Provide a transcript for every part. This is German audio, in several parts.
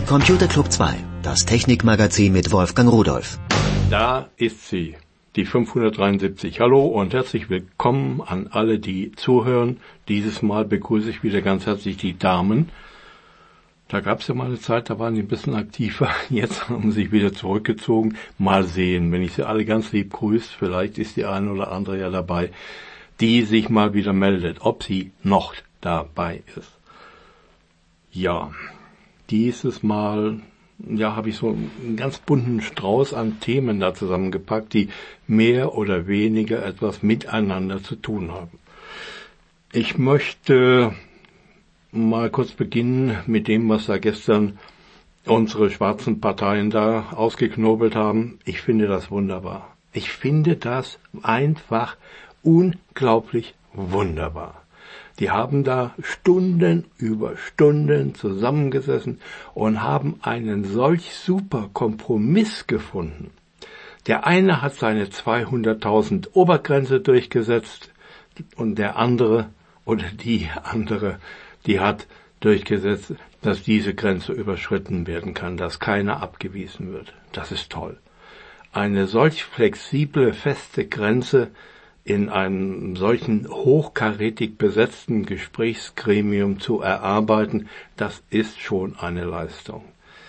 Computer Club 2, das Technikmagazin mit Wolfgang Rudolph. Da ist sie, die 573. Hallo und herzlich willkommen an alle, die zuhören. Dieses Mal begrüße ich wieder ganz herzlich die Damen. Da gab es ja mal eine Zeit, da waren die ein bisschen aktiver. Jetzt haben sie sich wieder zurückgezogen. Mal sehen, wenn ich sie alle ganz lieb grüße, vielleicht ist die eine oder andere ja dabei, die sich mal wieder meldet, ob sie noch dabei ist. Ja, dieses Mal habe ich so einen ganz bunten Strauß an Themen da zusammengepackt, die mehr oder weniger etwas miteinander zu tun haben. Ich möchte mal kurz beginnen mit dem, was da gestern unsere schwarzen Parteien da ausgeknobelt haben. Ich finde das wunderbar. Ich finde das einfach unglaublich wunderbar. Die haben da Stunden über Stunden zusammengesessen und haben einen solch super Kompromiss gefunden. Der eine hat seine 200.000 Obergrenze durchgesetzt und der andere oder die andere, die hat durchgesetzt, dass diese Grenze überschritten werden kann, dass keiner abgewiesen wird. Das ist toll. Eine solch flexible, feste Grenze in einem solchen hochkarätig besetzten Gesprächsgremium zu erarbeiten, das ist schon eine Leistung.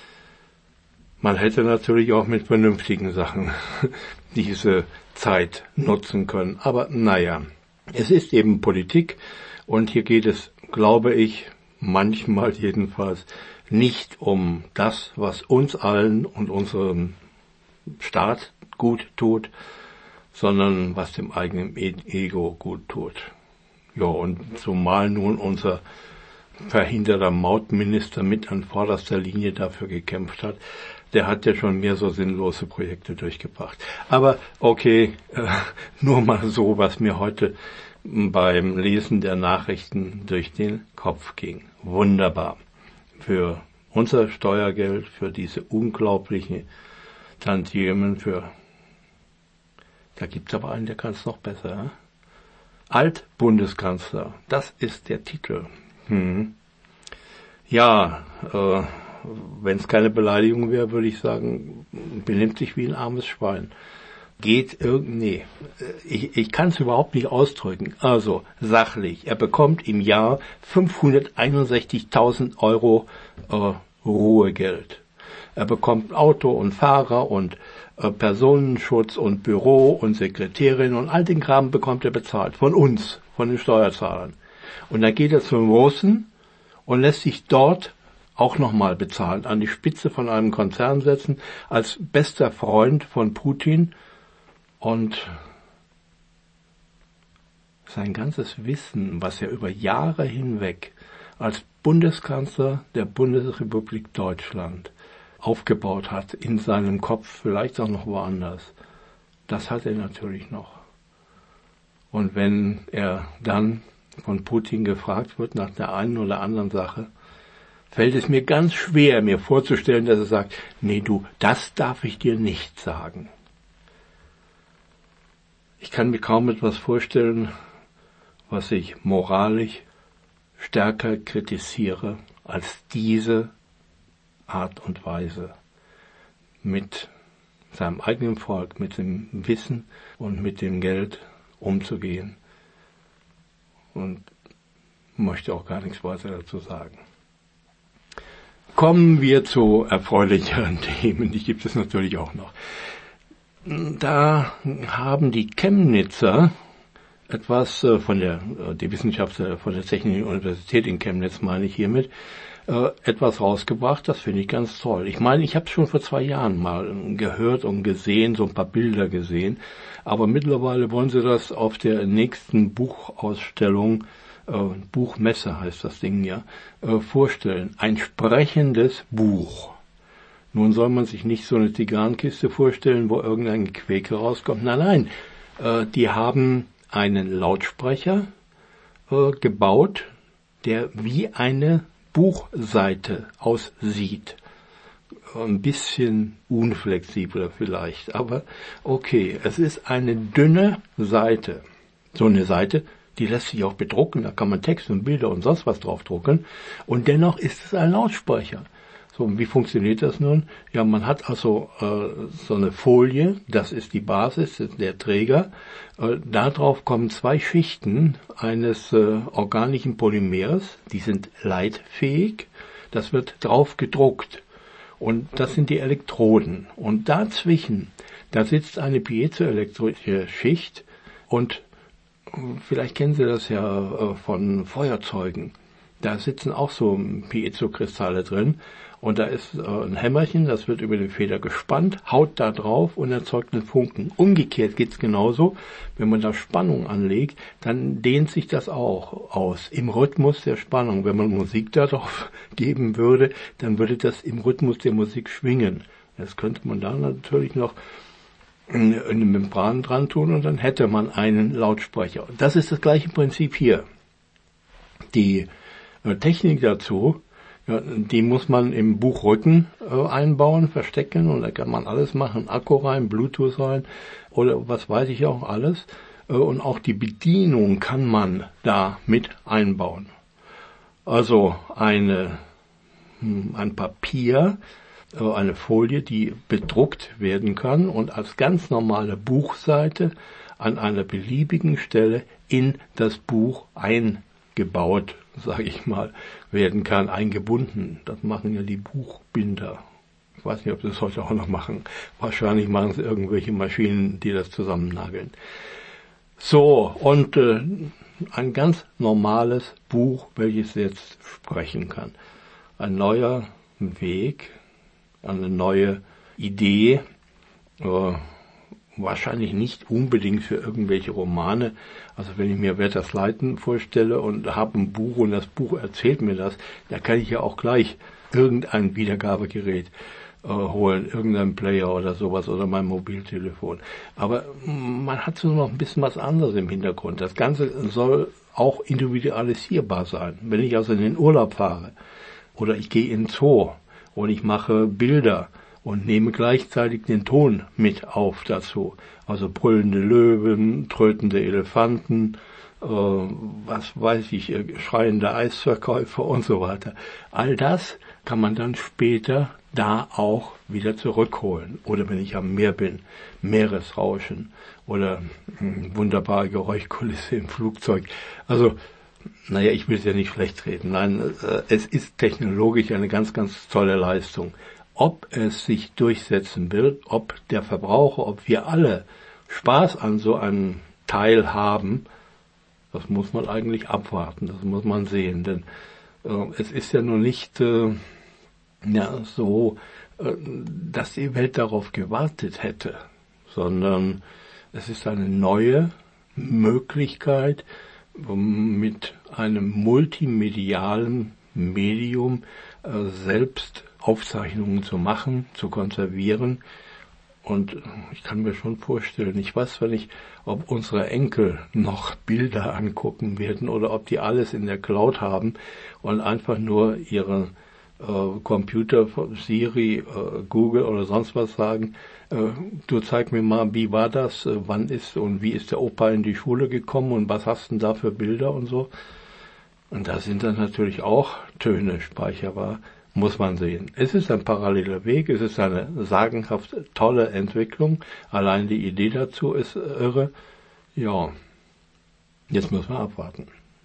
Man hätte natürlich auch mit vernünftigen Sachen diese Zeit nutzen können, aber naja, es ist eben Politik und hier geht es, glaube ich, manchmal jedenfalls nicht um das, was uns allen und unserem Staat gut tut, sondern was dem eigenen Ego gut tut. Ja, und zumal nun unser verhinderter Mautminister mit an vorderster Linie dafür gekämpft hat, der hat ja schon mehr so sinnlose Projekte durchgebracht. Aber okay, nur mal so, was mir heute beim Lesen der Nachrichten durch den Kopf ging. Wunderbar. Für unser Steuergeld, für diese unglaublichen Tantiemen, da gibt's aber einen, der kann es noch besser. Altbundeskanzler, das ist der Titel. Ja, wenn es keine Beleidigung wäre, würde ich sagen, benimmt sich wie ein armes Schwein. Ich kann es überhaupt nicht ausdrücken. Also, sachlich, er bekommt im Jahr 561.000 Euro Ruhegeld. Er bekommt Auto und Fahrer und Personenschutz und Büro und Sekretärin und all den Kram bekommt er bezahlt. Von uns, von den Steuerzahlern. Und dann geht er zum Russen und lässt sich dort auch nochmal bezahlen, an die Spitze von einem Konzern setzen, als bester Freund von Putin und sein ganzes Wissen, was er über Jahre hinweg als Bundeskanzler der Bundesrepublik Deutschland aufgebaut hat, in seinem Kopf, vielleicht auch noch woanders. Das hat er natürlich noch. Und wenn er dann von Putin gefragt wird nach der einen oder anderen Sache, fällt es mir ganz schwer, mir vorzustellen, dass er sagt, nee du, das darf ich dir nicht sagen. Ich kann mir kaum etwas vorstellen, was ich moralisch stärker kritisiere als diese Art und Weise, mit seinem eigenen Volk, mit dem Wissen und mit dem Geld umzugehen. Und möchte auch gar nichts weiter dazu sagen. Kommen wir zu erfreulicheren Themen, die gibt es natürlich auch noch. Da haben die Chemnitzer etwas die Wissenschaftler von der Technischen Universität in Chemnitz, meine ich hiermit, etwas rausgebracht, das finde ich ganz toll. Ich meine, ich habe es schon vor 2 Jahren mal gehört und gesehen, so ein paar Bilder gesehen, aber mittlerweile wollen sie das auf der nächsten Buchausstellung, Buchmesse heißt das Ding ja, vorstellen. Ein sprechendes Buch. Nun soll man sich nicht so eine Tigrankiste vorstellen, wo irgendein Quäker rauskommt. Nein, die haben einen Lautsprecher gebaut, der wie eine Buchseite aussieht. Ein bisschen unflexibler vielleicht, aber okay, es ist eine dünne Seite. So eine Seite, die lässt sich auch bedrucken, da kann man Text und Bilder und sonst was drauf drucken und dennoch ist es ein Lautsprecher. So, und wie funktioniert das nun? Ja, man hat also so eine Folie, das ist die Basis, das ist der Träger. Darauf kommen 2 Schichten eines organischen Polymers, die sind leitfähig. Das wird drauf gedruckt. Und das sind die Elektroden. Und dazwischen, da sitzt eine piezoelektrische Schicht. Und vielleicht kennen Sie das ja von Feuerzeugen. Da sitzen auch so Piezokristalle drin. Und da ist ein Hämmerchen, das wird über den Feder gespannt, haut da drauf und erzeugt einen Funken. Umgekehrt geht's genauso. Wenn man da Spannung anlegt, dann dehnt sich das auch aus. Im Rhythmus der Spannung. Wenn man Musik darauf geben würde, dann würde das im Rhythmus der Musik schwingen. Das könnte man da natürlich noch eine Membran dran tun und dann hätte man einen Lautsprecher. Das ist das gleiche Prinzip hier. Die Technik dazu, ja, die muss man im Buchrücken einbauen, verstecken und da kann man alles machen, Akku rein, Bluetooth rein oder was weiß ich auch alles. Und auch die Bedienung kann man da mit einbauen. Also ein Papier, eine Folie, die bedruckt werden kann und als ganz normale Buchseite an einer beliebigen Stelle in das Buch eingebaut, sage ich mal, werden kann, eingebunden. Das machen ja die Buchbinder. Ich weiß nicht, ob sie das heute auch noch machen. Wahrscheinlich machen es irgendwelche Maschinen, die das zusammennageln. So, und ein ganz normales Buch, welches jetzt sprechen kann. Ein neuer Weg, eine neue Idee, wahrscheinlich nicht unbedingt für irgendwelche Romane. Also wenn ich mir Werther Sleiten vorstelle und habe ein Buch und das Buch erzählt mir das, da kann ich ja auch gleich irgendein Wiedergabegerät holen, irgendein Player oder sowas oder mein Mobiltelefon. Aber man hat so noch ein bisschen was anderes im Hintergrund. Das Ganze soll auch individualisierbar sein. Wenn ich also in den Urlaub fahre oder ich gehe in den Zoo und ich mache Bilder und nehme gleichzeitig den Ton mit auf dazu. Also brüllende Löwen, trötende Elefanten, was weiß ich, schreiende Eisverkäufer und so weiter. All das kann man dann später da auch wieder zurückholen. Oder wenn ich am Meer bin, Meeresrauschen oder wunderbare Geräuschkulisse im Flugzeug. Also, naja, ich will es ja nicht schlecht reden. Nein, es ist technologisch eine ganz, ganz tolle Leistung. Ob es sich durchsetzen wird, ob der Verbraucher, ob wir alle Spaß an so einem Teil haben, das muss man eigentlich abwarten, das muss man sehen. Denn es ist ja nun nicht so, dass die Welt darauf gewartet hätte, sondern es ist eine neue Möglichkeit, mit einem multimedialen Medium selbst Aufzeichnungen zu machen, zu konservieren. Und ich kann mir schon vorstellen, ich weiß zwar nicht, ob unsere Enkel noch Bilder angucken werden oder ob die alles in der Cloud haben und einfach nur ihre Computer, Siri, Google oder sonst was sagen, du zeig mir mal, wie war das, wann ist und wie ist der Opa in die Schule gekommen und was hast denn da für Bilder und so. Und da sind dann natürlich auch Töne speicherbar. Muss man sehen. Es ist ein paralleler Weg, es ist eine sagenhaft tolle Entwicklung. Allein die Idee dazu ist irre. Ja, jetzt müssen wir abwarten.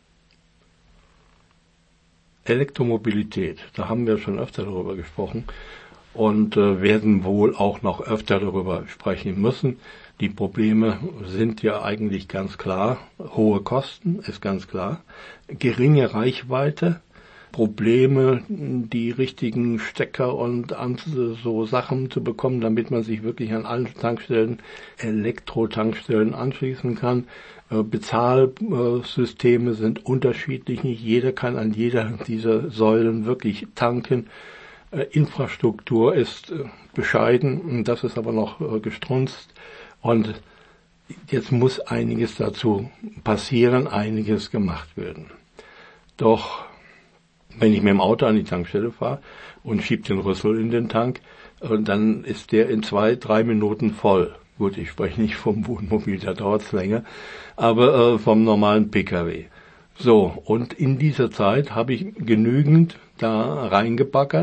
Elektromobilität, da haben wir schon öfter darüber gesprochen und werden wohl auch noch öfter darüber sprechen müssen. Die Probleme sind ja eigentlich ganz klar. Hohe Kosten ist ganz klar. Geringe Reichweite. Probleme, die richtigen Stecker und so Sachen zu bekommen, damit man sich wirklich an allen Tankstellen, Elektro-Tankstellen anschließen kann. Bezahlsysteme sind unterschiedlich, nicht jeder kann an jeder dieser Säulen wirklich tanken. Infrastruktur ist bescheiden, das ist aber noch gestrunzt und jetzt muss einiges dazu passieren, einiges gemacht werden. Doch wenn ich mit dem Auto an die Tankstelle fahre und schiebe den Rüssel in den Tank, dann ist der in 2-3 Minuten voll. Gut, ich spreche nicht vom Wohnmobil, da dauert's länger, aber vom normalen Pkw. So, und in dieser Zeit habe ich genügend da reingebaggert,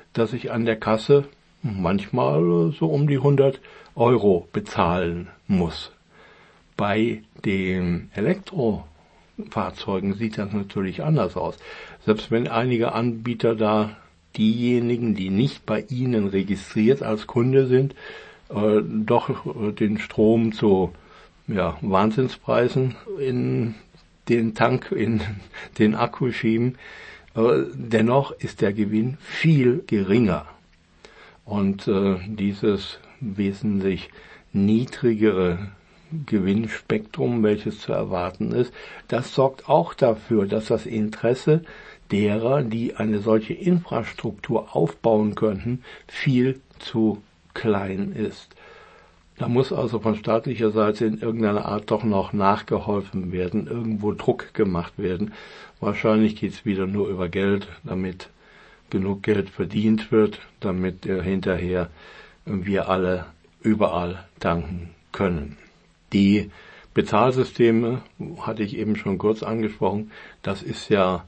dass ich an der Kasse manchmal so um die 100 € bezahlen muss. Bei den Elektrofahrzeugen sieht das natürlich anders aus. Selbst wenn einige Anbieter da diejenigen, die nicht bei ihnen registriert als Kunde sind, doch den Strom zu Wahnsinnspreisen in den Tank, in den Akku schieben, dennoch ist der Gewinn viel geringer. Und dieses wesentlich niedrigere Gewinnspektrum, welches zu erwarten ist, das sorgt auch dafür, dass das Interesse derer, die eine solche Infrastruktur aufbauen könnten, viel zu klein ist. Da muss also von staatlicher Seite in irgendeiner Art doch noch nachgeholfen werden, irgendwo Druck gemacht werden. Wahrscheinlich geht's wieder nur über Geld, damit genug Geld verdient wird, damit hinterher wir alle überall tanken können. Die Bezahlsysteme hatte ich eben schon kurz angesprochen. Das ist ja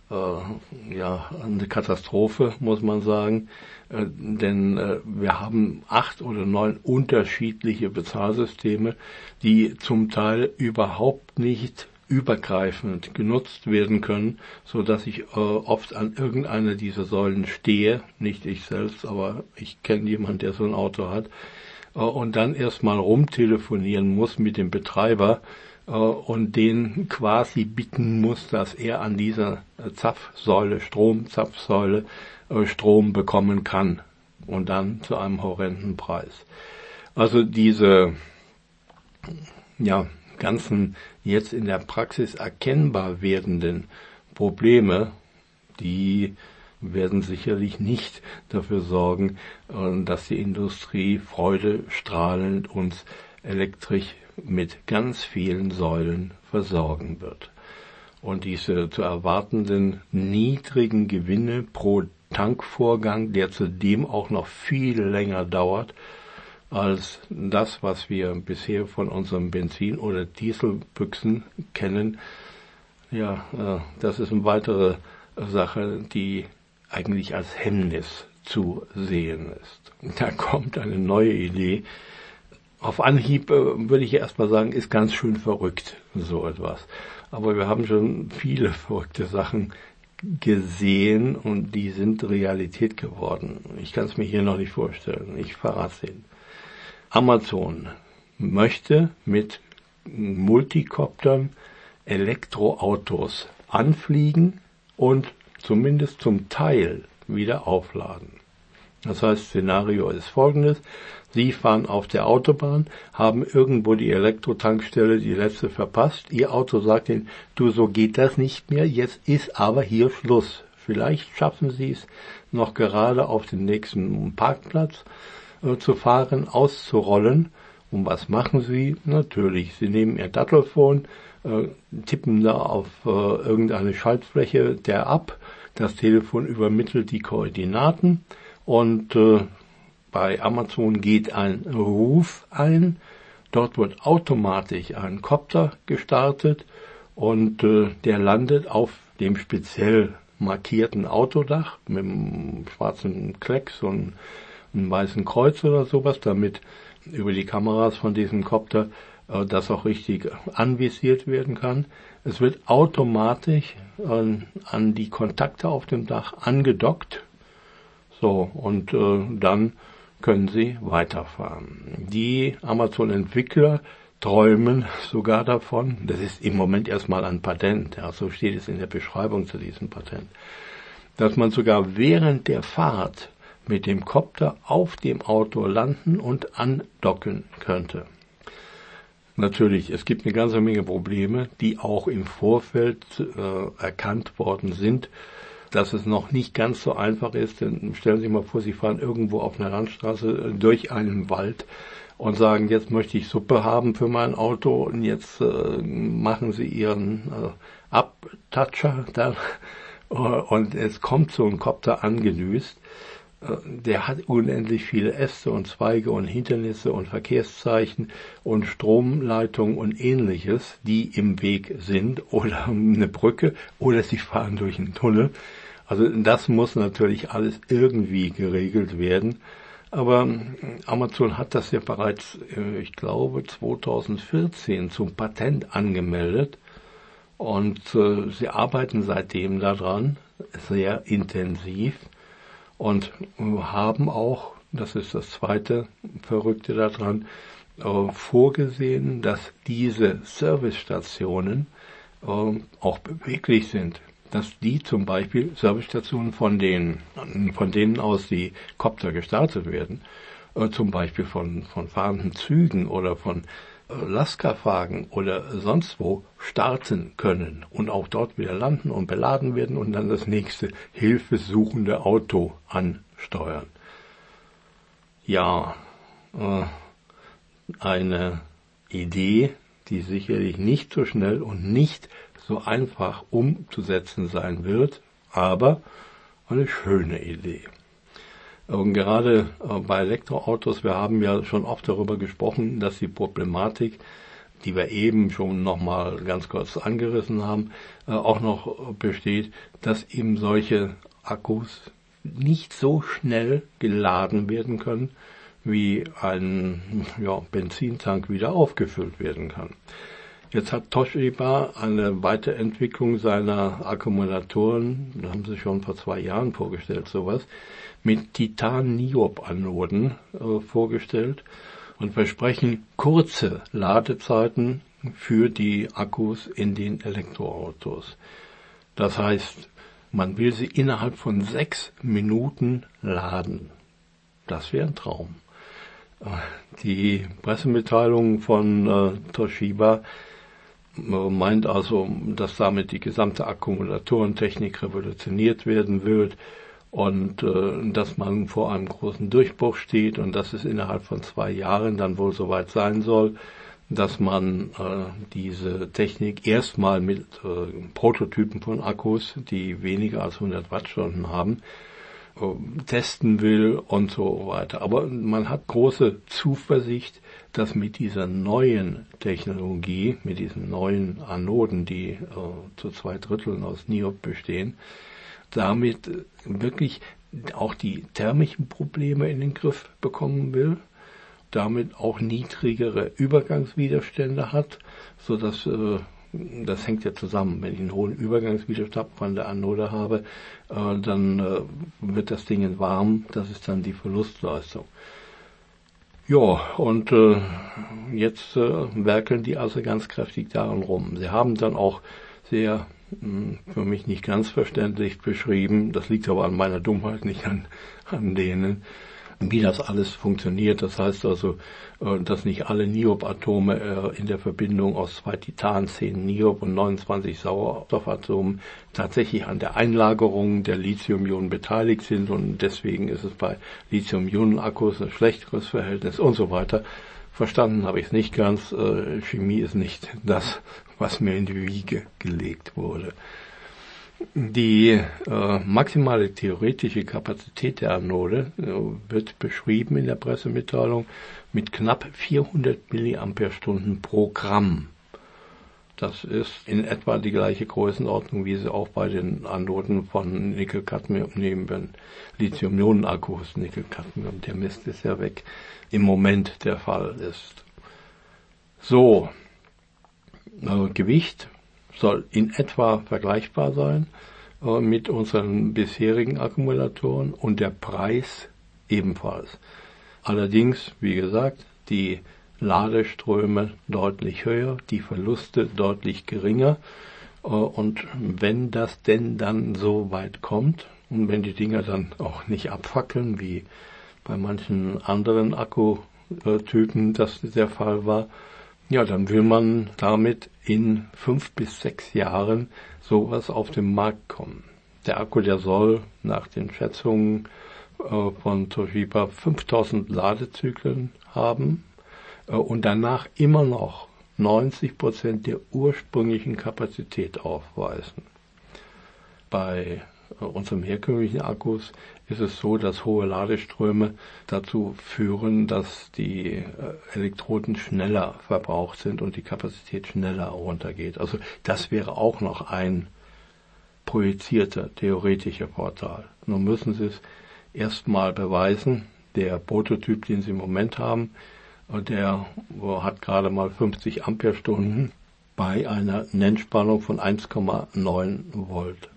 eine Katastrophe, muss man sagen, denn wir haben 8 oder 9 unterschiedliche Bezahlsysteme, die zum Teil überhaupt nicht übergreifend genutzt werden können, so dass ich oft an irgendeiner dieser Säulen stehe, nicht ich selbst, aber ich kenne jemanden, der so ein Auto hat, und dann erstmal rumtelefonieren muss mit dem Betreiber und den quasi bitten muss, dass er an dieser Stromzapfsäule Strom bekommen kann und dann zu einem horrenden Preis. Also diese ganzen jetzt in der Praxis erkennbar werdenden Probleme, die werden sicherlich nicht dafür sorgen, dass die Industrie freudestrahlend uns elektrisch mit ganz vielen Säulen versorgen wird. Und diese zu erwartenden niedrigen Gewinne pro Tankvorgang, der zudem auch noch viel länger dauert als das, was wir bisher von unserem Benzin- oder Dieselbüchsen kennen, das ist eine weitere Sache, die eigentlich als Hemmnis zu sehen ist. Da kommt eine neue Idee. Auf Anhieb würde ich erstmal sagen, ist ganz schön verrückt, so etwas. Aber wir haben schon viele verrückte Sachen gesehen und die sind Realität geworden. Ich kann es mir hier noch nicht vorstellen. Ich verrate es Ihnen. Amazon möchte mit Multicoptern Elektroautos anfliegen und zumindest zum Teil wieder aufladen. Das heißt, Szenario ist folgendes. Sie fahren auf der Autobahn, haben irgendwo die Elektrotankstelle, die letzte verpasst. Ihr Auto sagt Ihnen, du, so geht das nicht mehr, jetzt ist aber hier Schluss. Vielleicht schaffen Sie es noch gerade auf den nächsten Parkplatz zu fahren, auszurollen. Und was machen Sie? Natürlich, Sie nehmen Ihr Dattelfon, tippen da auf irgendeine Schaltfläche der ab. Das Telefon übermittelt die Koordinaten und bei Amazon geht ein Ruf ein. Dort wird automatisch ein Kopter gestartet und der landet auf dem speziell markierten Autodach mit einem schwarzen Klecks und einem weißen Kreuz oder sowas, damit über die Kameras von diesem Kopter das auch richtig anvisiert werden kann. Es wird automatisch an die Kontakte auf dem Dach angedockt. So, und dann können Sie weiterfahren. Die Amazon-Entwickler träumen sogar davon, das ist im Moment erstmal ein Patent, so steht es in der Beschreibung zu diesem Patent, dass man sogar während der Fahrt mit dem Kopter auf dem Auto landen und andocken könnte. Natürlich, es gibt eine ganze Menge Probleme, die auch im Vorfeld erkannt worden sind, dass es noch nicht ganz so einfach ist. Denn stellen Sie sich mal vor, Sie fahren irgendwo auf einer Landstraße durch einen Wald und sagen, jetzt möchte ich Suppe haben für mein Auto und jetzt machen Sie Ihren Abtatscher dann und es kommt so ein Kopter angedüst. Der hat unendlich viele Äste und Zweige und Hindernisse und Verkehrszeichen und Stromleitungen und Ähnliches, die im Weg sind oder eine Brücke oder Sie fahren durch einen Tunnel. Also das muss natürlich alles irgendwie geregelt werden. Aber Amazon hat das ja bereits, ich glaube, 2014 zum Patent angemeldet. Und sie arbeiten seitdem daran, sehr intensiv, und haben auch, das ist das zweite Verrückte daran, vorgesehen, dass diese Servicestationen auch beweglich sind. Dass die zum Beispiel Servicestationen, von denen aus die Kopter gestartet werden, zum Beispiel von fahrenden Zügen oder von Lastkraftwagen oder sonst wo starten können und auch dort wieder landen und beladen werden und dann das nächste hilfesuchende Auto ansteuern. Ja, eine Idee, die sicherlich nicht so schnell und nicht so einfach umzusetzen sein wird, aber eine schöne Idee. Und gerade bei Elektroautos, wir haben ja schon oft darüber gesprochen, dass die Problematik, die wir eben schon nochmal ganz kurz angerissen haben, auch noch besteht, dass eben solche Akkus nicht so schnell geladen werden können, wie ein Benzintank wieder aufgefüllt werden kann. Jetzt hat Toshiba eine Weiterentwicklung seiner Akkumulatoren, das haben sie schon vor 2 Jahren vorgestellt, sowas, mit Titan-Niob-Anoden vorgestellt und versprechen kurze Ladezeiten für die Akkus in den Elektroautos. Das heißt, man will sie innerhalb von 6 Minuten laden. Das wäre ein Traum. Die Pressemitteilung von Toshiba meint also, dass damit die gesamte Akkumulatorentechnik revolutioniert werden wird und dass man vor einem großen Durchbruch steht und dass es innerhalb von 2 Jahren dann wohl soweit sein soll, dass man diese Technik erstmal mit Prototypen von Akkus, die weniger als 100 Wattstunden haben, testen will und so weiter. Aber man hat große Zuversicht, dass mit dieser neuen Technologie, mit diesen neuen Anoden, die zu 2/3 aus Niob bestehen, damit wirklich auch die thermischen Probleme in den Griff bekommen will, damit auch niedrigere Übergangswiderstände hat, so dass das hängt ja zusammen. Wenn ich einen hohen Übergangswiderstand von der Anode habe, dann wird das Ding warm. Das ist dann die Verlustleistung. Ja, und jetzt werkeln die also ganz kräftig daran rum. Sie haben dann auch sehr, für mich nicht ganz verständlich beschrieben, das liegt aber an meiner Dummheit, nicht an denen, wie das alles funktioniert. Das heißt also, dass nicht alle Niob-Atome in der Verbindung aus 2 Titan, 10 Niob und 29 Sauerstoffatomen tatsächlich an der Einlagerung der Lithium-Ionen beteiligt sind und deswegen ist es bei Lithium-Ionen-Akkus ein schlechteres Verhältnis und so weiter. Verstanden habe ich es nicht ganz. Chemie ist nicht das, was mir in die Wiege gelegt wurde. Die maximale theoretische Kapazität der Anode wird beschrieben in der Pressemitteilung mit knapp 400 mAh pro Gramm. Das ist in etwa die gleiche Größenordnung, wie sie auch bei den Anoden von Nickel-Cadmium neben den Lithium-Ionen-Akkus, Nickel-Cadmium, der Mist ist ja weg, im Moment der Fall ist. So, Gewicht soll in etwa vergleichbar sein mit unseren bisherigen Akkumulatoren und der Preis ebenfalls. Allerdings, wie gesagt, die Ladeströme deutlich höher, die Verluste deutlich geringer und wenn das denn dann so weit kommt und wenn die Dinger dann auch nicht abfackeln, wie bei manchen anderen Akkutypen das der Fall war, ja, dann will man damit in 5 bis 6 Jahren sowas auf den Markt kommen. Der Akku, der soll nach den Schätzungen von Toshiba 5000 Ladezyklen haben und danach immer noch 90% der ursprünglichen Kapazität aufweisen. Bei unserem herkömmlichen Akkus ist es so, dass hohe Ladeströme dazu führen, dass die Elektroden schneller verbraucht sind und die Kapazität schneller runtergeht. Also das wäre auch noch ein projizierte, theoretische Vorteil. Nun müssen Sie es erstmal beweisen. Der Prototyp, den Sie im Moment haben, der hat gerade mal 50 Ampere-Stunden bei einer Nennspannung von 1,9 Volt.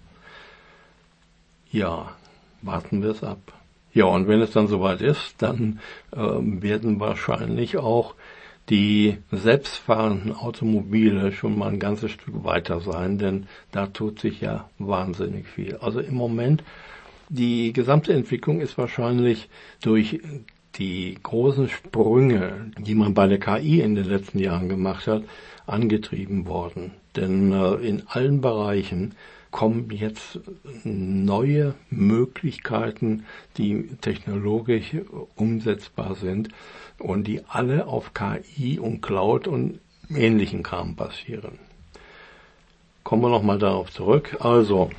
Ja, warten wir es ab. Ja, und wenn es dann soweit ist, dann werden wahrscheinlich auch die selbstfahrenden Automobile schon mal ein ganzes Stück weiter sein, denn da tut sich ja wahnsinnig viel. Also im Moment, die gesamte Entwicklung ist wahrscheinlich durch die großen Sprünge, die man bei der KI in den letzten Jahren gemacht hat, angetrieben worden. Denn in allen Bereichen kommen jetzt neue Möglichkeiten, die technologisch umsetzbar sind und die alle auf KI und Cloud und ähnlichen Kram basieren. Kommen wir nochmal darauf zurück. Also,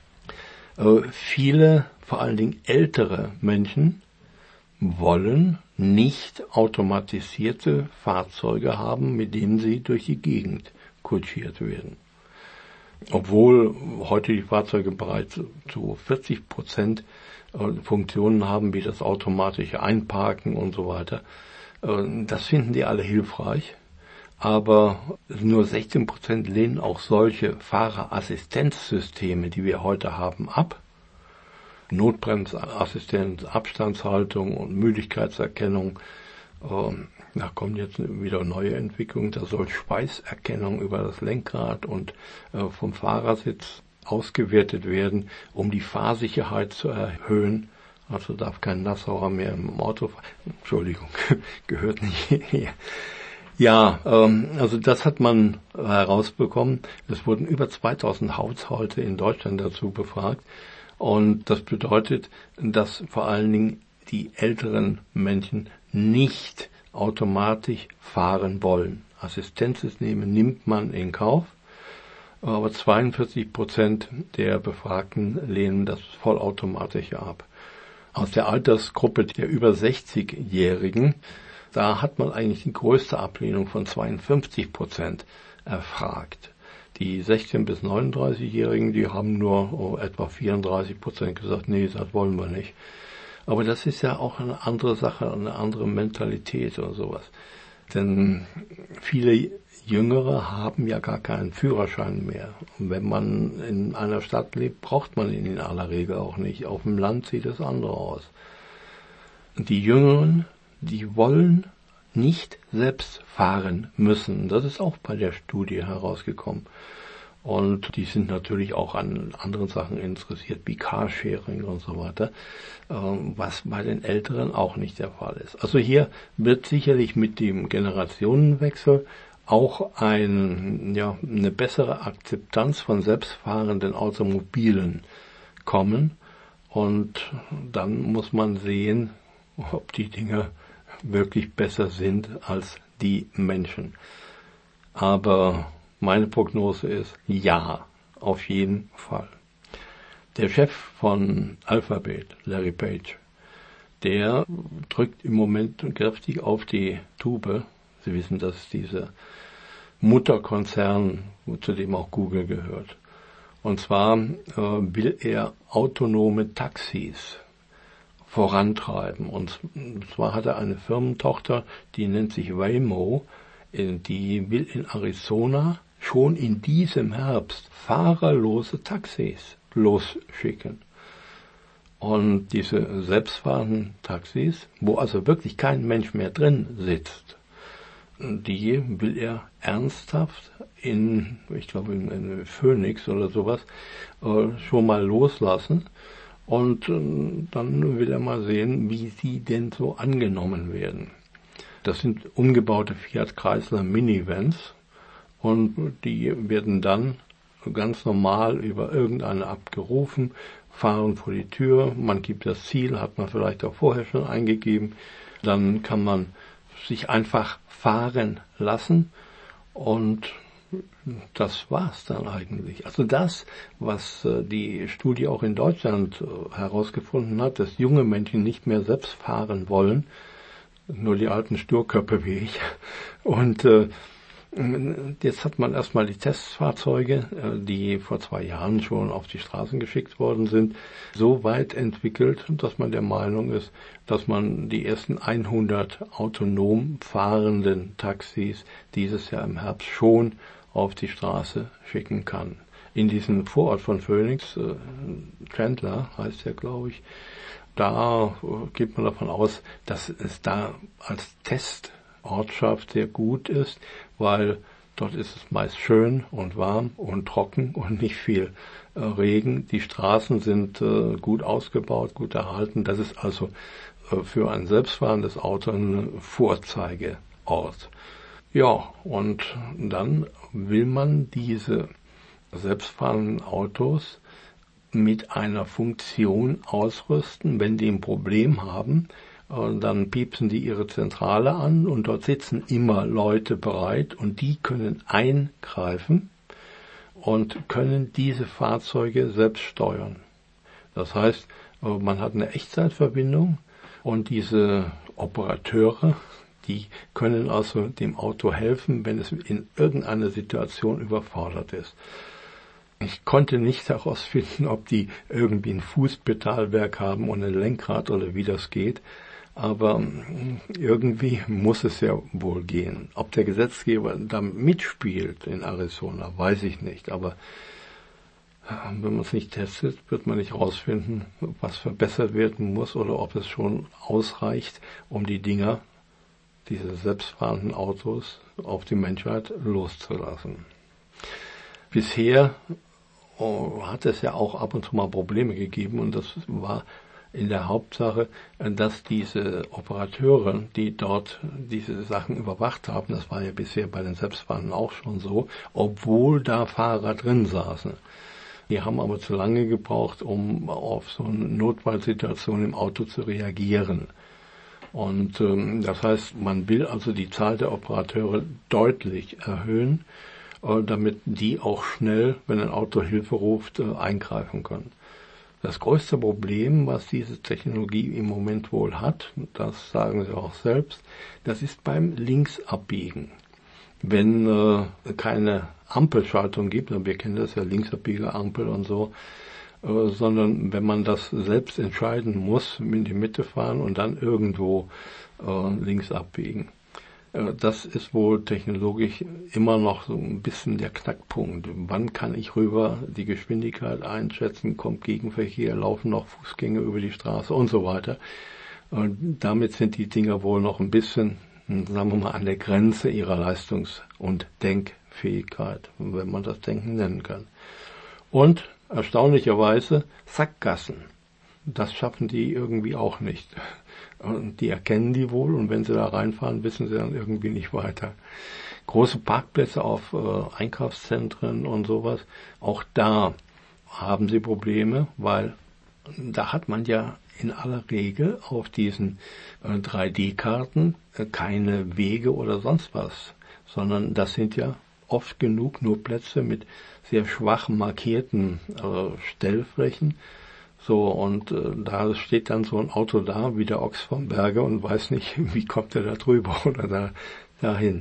viele, vor allen Dingen ältere Menschen, wollen nicht automatisierte Fahrzeuge haben, mit denen sie durch die Gegend kutschiert werden. Obwohl heute die Fahrzeuge bereits zu 40% Funktionen haben, wie das automatische Einparken und so weiter. Das finden die alle hilfreich. Aber nur 16% lehnen auch solche Fahrerassistenzsysteme, die wir heute haben, ab. Notbremsassistenz, Abstandshaltung und Müdigkeitserkennung. Da kommen jetzt wieder neue Entwicklungen. Da soll Schweißerkennung über das Lenkrad und vom Fahrersitz ausgewertet werden, um die Fahrsicherheit zu erhöhen. Also darf kein Nassauer mehr im Auto fahren. Entschuldigung, gehört nicht hier. Ja, also das hat man herausbekommen. Es wurden über 2000 Haushalte in Deutschland dazu befragt. Und das bedeutet, dass vor allen Dingen die älteren Menschen nicht automatisch fahren wollen. Assistenzsysteme nimmt man in Kauf, aber 42% der Befragten lehnen das Vollautomatische ab. Aus der Altersgruppe der über 60-Jährigen, da hat man eigentlich die größte Ablehnung von 52% erfragt. Die 16- bis 39-Jährigen, die haben nur etwa 34% gesagt, nee, das wollen wir nicht. Aber das ist ja auch eine andere Sache, eine andere Mentalität oder sowas. Denn viele Jüngere haben ja gar keinen Führerschein mehr. Und wenn man in einer Stadt lebt, braucht man ihn in aller Regel auch nicht. Auf dem Land sieht es anders aus. Und die Jüngeren, die wollen nicht selbst fahren müssen. Das ist auch bei der Studie herausgekommen. Und die sind natürlich auch an anderen Sachen interessiert, wie Carsharing und so weiter, was bei den Älteren auch nicht der Fall ist. Also hier wird sicherlich mit dem Generationenwechsel auch eine bessere Akzeptanz von selbstfahrenden Automobilen kommen. Und dann muss man sehen, ob die Dinge wirklich besser sind als die Menschen. Aber meine Prognose ist ja, auf jeden Fall. Der Chef von Alphabet, Larry Page, der drückt im Moment kräftig auf die Tube. Sie wissen, dass dieser Mutterkonzern, zu dem auch Google gehört. Und zwar will er autonome Taxis vorantreiben. Und zwar hat er eine Firmentochter, die nennt sich Waymo, die will in Arizona schon in diesem Herbst fahrerlose Taxis losschicken. Und diese selbstfahrenden Taxis, wo also wirklich kein Mensch mehr drin sitzt, die will er ernsthaft ich glaube in Phoenix oder sowas, schon mal loslassen. Und dann will er mal sehen, wie sie denn so angenommen werden. Das sind umgebaute Fiat Chrysler Minivans und die werden dann ganz normal über irgendeine abgerufen, fahren vor die Tür, man gibt das Ziel, hat man vielleicht auch vorher schon eingegeben, dann kann man sich einfach fahren lassen und das war's dann eigentlich. Also das, was die Studie auch in Deutschland herausgefunden hat, dass junge Menschen nicht mehr selbst fahren wollen, nur die alten Sturköpfe wie ich. Und Jetzt hat man erstmal die Testfahrzeuge, die vor 2 Jahren schon auf die Straßen geschickt worden sind, so weit entwickelt, dass man der Meinung ist, dass man die ersten 100 autonom fahrenden Taxis dieses Jahr im Herbst schon auf die Straße schicken kann. In diesem Vorort von Phoenix, Chandler heißt der, glaube ich, da geht man davon aus, dass es da als Testortschaft sehr gut ist, weil dort ist es meist schön und warm und trocken und nicht viel Regen. Die Straßen sind gut ausgebaut, gut erhalten. Das ist also für ein selbstfahrendes Auto ein Vorzeigeort. Ja, und dann will man diese selbstfahrenden Autos mit einer Funktion ausrüsten. Wenn die ein Problem haben, dann piepsen die ihre Zentrale an und dort sitzen immer Leute bereit und die können eingreifen und können diese Fahrzeuge selbst steuern. Das heißt, man hat eine Echtzeitverbindung und diese Operateure, die können also dem Auto helfen, wenn es in irgendeiner Situation überfordert ist. Ich konnte nicht herausfinden, ob die irgendwie ein Fußpedalwerk haben und ein Lenkrad oder wie das geht. Aber irgendwie muss es ja wohl gehen. Ob der Gesetzgeber da mitspielt in Arizona, weiß ich nicht. Aber wenn man es nicht testet, wird man nicht herausfinden, was verbessert werden muss oder ob es schon ausreicht, um die Dinger, diese selbstfahrenden Autos, auf die Menschheit loszulassen. Bisher hat es ja auch ab und zu mal Probleme gegeben und das war in der Hauptsache, dass diese Operateure, die dort diese Sachen überwacht haben, das war ja bisher bei den Selbstfahrenden auch schon so, obwohl da Fahrer drin saßen. Die haben aber zu lange gebraucht, um auf so eine Notfallsituation im Auto zu reagieren. Und das heißt, man will also die Zahl der Operateure deutlich erhöhen, damit die auch schnell, wenn ein Auto Hilfe ruft, eingreifen können. Das größte Problem, was diese Technologie im Moment wohl hat, das sagen sie auch selbst, das ist beim Linksabbiegen. Wenn keine Ampelschaltung gibt, und wir kennen das ja, Linksabbieger-Ampel und so, sondern wenn man das selbst entscheiden muss, in die Mitte fahren und dann irgendwo links abbiegen. Das ist wohl technologisch immer noch so ein bisschen der Knackpunkt. Wann kann ich rüber die Geschwindigkeit einschätzen, kommt Gegenverkehr, laufen noch Fußgänger über die Straße und so weiter. Und damit sind die Dinger wohl noch ein bisschen, sagen wir mal, an der Grenze ihrer Leistungs- und Denkfähigkeit, wenn man das Denken nennen kann. Und erstaunlicherweise Sackgassen. Das schaffen die irgendwie auch nicht. Und die erkennen die wohl und wenn sie da reinfahren, wissen sie dann irgendwie nicht weiter. Große Parkplätze auf Einkaufszentren und sowas, auch da haben sie Probleme, weil da hat man ja in aller Regel auf diesen 3D-Karten keine Wege oder sonst was, sondern das sind ja oft genug nur Plätze mit sehr schwach markierten Stellflächen. So, und da steht dann so ein Auto da, wie der Ochs vom Berge und weiß nicht, wie kommt er da drüber oder dahin.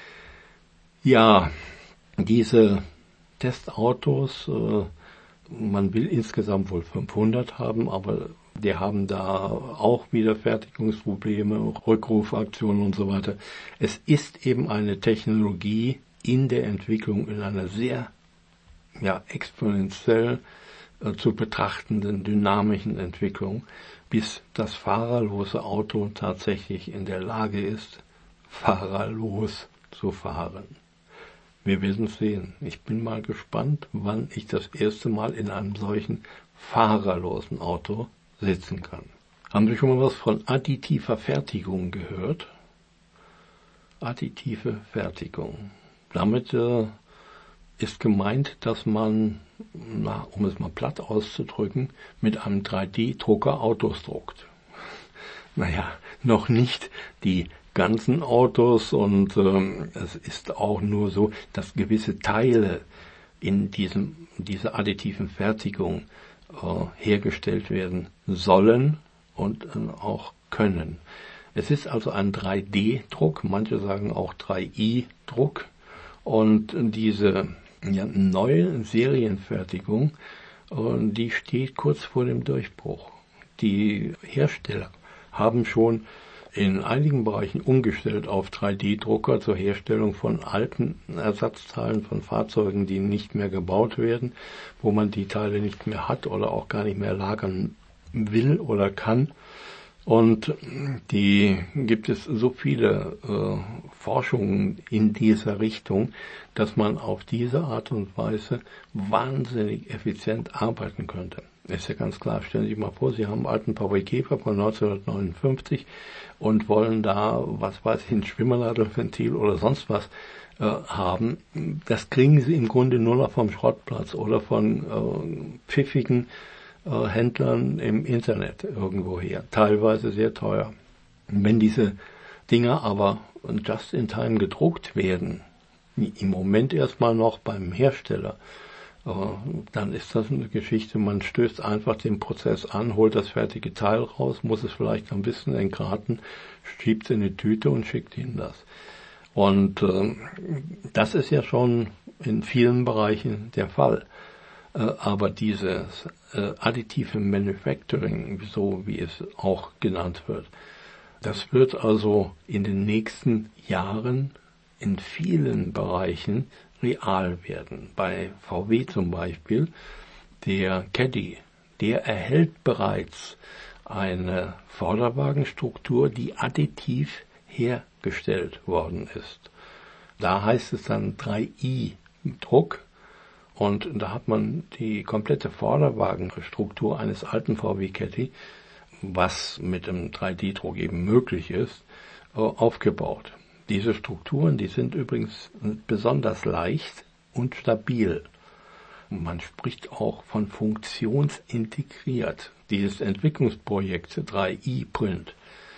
Ja, diese Testautos, man will insgesamt wohl 500 haben, aber die haben da auch wieder Fertigungsprobleme, Rückrufaktionen und so weiter. Es ist eben eine Technologie in der Entwicklung in einer sehr exponentiell zu betrachtenden dynamischen Entwicklung, bis das fahrerlose Auto tatsächlich in der Lage ist, fahrerlos zu fahren. Wir werden sehen. Ich bin mal gespannt, wann ich das erste Mal in einem solchen fahrerlosen Auto sitzen kann. Haben Sie schon mal was von additiver Fertigung gehört? Additive Fertigung. Damit ist gemeint, dass man, um es mal platt auszudrücken, mit einem 3D-Drucker Autos druckt. Noch nicht die ganzen Autos und es ist auch nur so, dass gewisse Teile in dieser additiven Fertigung hergestellt werden sollen und auch können. Es ist also ein 3D-Druck, manche sagen auch 3i-Druck. Und diese neue Serienfertigung, die steht kurz vor dem Durchbruch. Die Hersteller haben schon in einigen Bereichen umgestellt auf 3D-Drucker zur Herstellung von alten Ersatzteilen von Fahrzeugen, die nicht mehr gebaut werden, wo man die Teile nicht mehr hat oder auch gar nicht mehr lagern will oder kann. Und die gibt es so viele Forschungen in dieser Richtung, dass man auf diese Art und Weise wahnsinnig effizient arbeiten könnte. Ist ja ganz klar, stellen Sie sich mal vor, Sie haben einen alten VW Käfer von 1959 und wollen da, was weiß ich, ein Schwimmernadelventil oder sonst was haben. Das kriegen Sie im Grunde nur noch vom Schrottplatz oder von pfiffigen Händlern im Internet irgendwo her. Teilweise sehr teuer. Wenn diese Dinger aber just in time gedruckt werden, im Moment erstmal noch beim Hersteller, dann ist das eine Geschichte, man stößt einfach den Prozess an, holt das fertige Teil raus, muss es vielleicht ein bisschen entgraten, schiebt es in eine Tüte und schickt Ihnen das. Und das ist ja schon in vielen Bereichen der Fall. Aber dieses additive Manufacturing, so wie es auch genannt wird, das wird also in den nächsten Jahren in vielen Bereichen real werden. Bei VW zum Beispiel, der Caddy, der erhält bereits eine Vorderwagenstruktur, die additiv hergestellt worden ist. Da heißt es dann 3i-Druck. Und da hat man die komplette Vorderwagenstruktur eines alten VW Caddy, was mit dem 3D-Druck eben möglich ist, aufgebaut. Diese Strukturen, die sind übrigens besonders leicht und stabil. Man spricht auch von funktionsintegriert. Dieses Entwicklungsprojekt 3i-Print,